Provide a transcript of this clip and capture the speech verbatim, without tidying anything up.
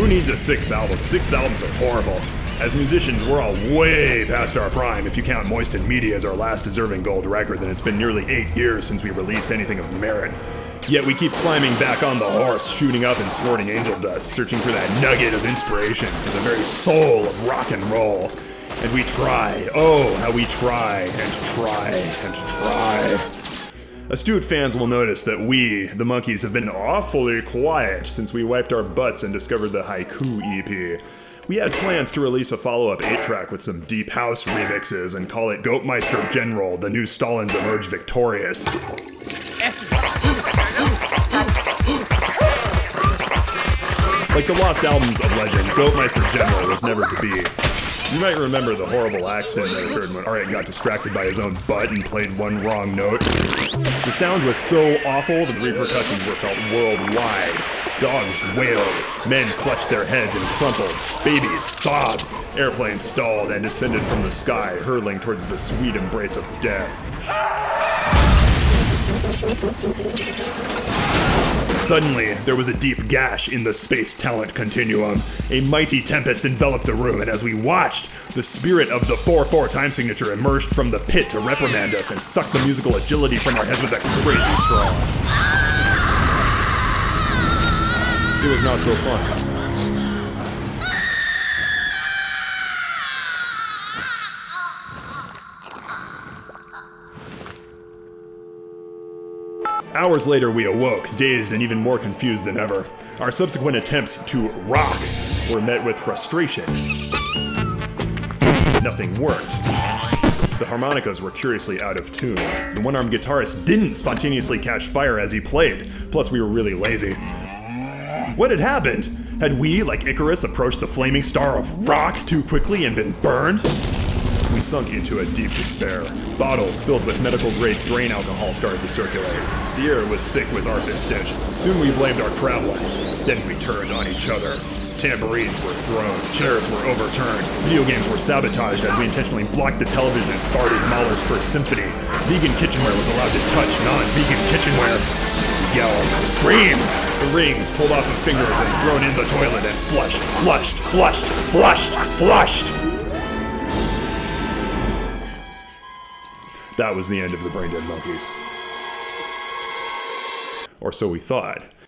needs a sixth album? Sixth albums are horrible. As musicians, we're all way past our prime. If you count Moist and Media as our last deserving gold record, then it's been nearly eight years since we released anything of merit. Yet we keep climbing back on the horse, shooting up and snorting angel dust, searching for that nugget of inspiration, for the very soul of rock and roll. And we try, oh, how we try and try and try. Astute fans will notice that we, the Monkees, have been awfully quiet since we wiped our butts and discovered the Haiku E P. We had plans to release a follow-up eight track with some deep house remixes and call it Goatmeister General, the new Stalins emerge victorious. Like the lost albums of legend, Goatmeister General was never to be. You might remember the horrible accident that occurred when Arik got distracted by his own butt and played one wrong note. The sound was so awful that the repercussions were felt worldwide. Dogs wailed, men clutched their heads and crumpled, babies sobbed, airplanes stalled and descended from the sky, hurtling towards the sweet embrace of death. Suddenly, there was a deep gash in the space talent continuum. A mighty tempest enveloped the room, and as we watched, the spirit of the four four time signature emerged from the pit to reprimand us and suck the musical agility from our heads with a crazy straw. It was not so fun. Hours later, we awoke, dazed and even more confused than ever. Our subsequent attempts to rock were met with frustration. Nothing worked. The harmonicas were curiously out of tune. The one-armed guitarist didn't spontaneously catch fire as he played, plus we were really lazy. What had happened? Had we, like Icarus, approached the flaming star of rock too quickly and been burned? We sunk into a deep despair. Bottles filled with medical-grade drain alcohol started to circulate. The air was thick with armpit stench. Soon we blamed our crab legs. Then we turned on each other. Tambourines were thrown, chairs were overturned, video games were sabotaged as we intentionally blocked the television and farted Mahler's First Symphony. Vegan kitchenware was allowed to touch non-vegan kitchenware. Yells, screams, the rings pulled off the fingers and thrown in the toilet and flushed, flushed, flushed, flushed, flushed. That was the end of the Brain Dead Monkees. Or so we thought.